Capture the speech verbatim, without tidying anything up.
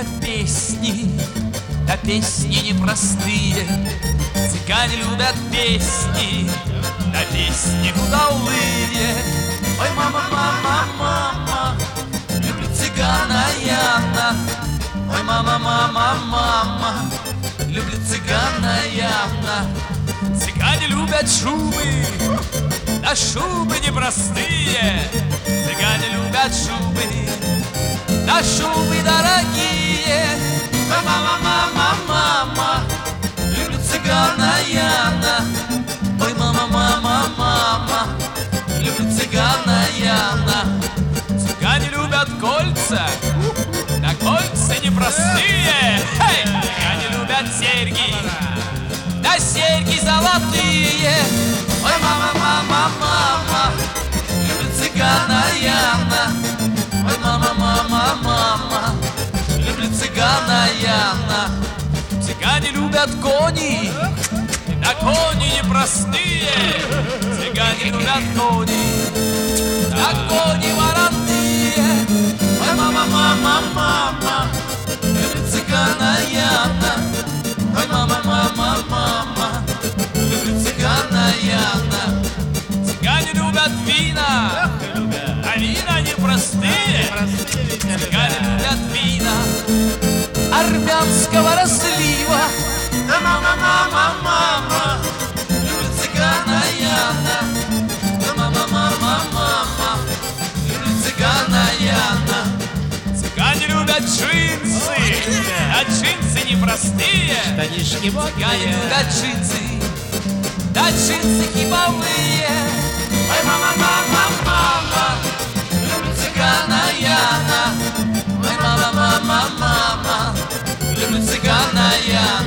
любят песни, да песни непростые. Цыгане любят песни, да песни удалые. Ой, мама, мама, мама, люблю цыгана Яна. Ой, мама, мама, мама, люблю цыгана Яна. Цыгане любят шубы, да шубы непростые. Цыгане любят шубы, да шубы дорогие. Ой, мама, мама, мама, люблю цыгана Яна. Ой, мама, мама, мама, люблю цыгана Яна. Цыгане любят кольца, да кольца непростые. Эй! Цыгане любят серьги, да серьги золотые. Ой, мама, мама, мама, люблю цыгана Яна. Ой, мама, мама, мама, люблю цыгана Яна. Цыгане любят кони, да кони непростые. Цыгане любят кони, да кони вороные. Ой, мама, мама, мама, люблю цыгана Яна. Ой, мама, мама, мама, люблю цыгана Яна. Цыгане любят вина, а вина непростые. Цыгане любят вина армянского разлива. Да, мама, мама, мама, люблю цыгана Яна. Да, мама, мама, мама, люблю цыгана Яна. Цыгане любят джинсы, а джинсы непростые. Штанишки Цыгане любят джинсы, да джинсы хиповые. Ой, мама, мама, мама, люблю цыгана Яна. Ой, мама, мама, мама, люблю цыгана Яна.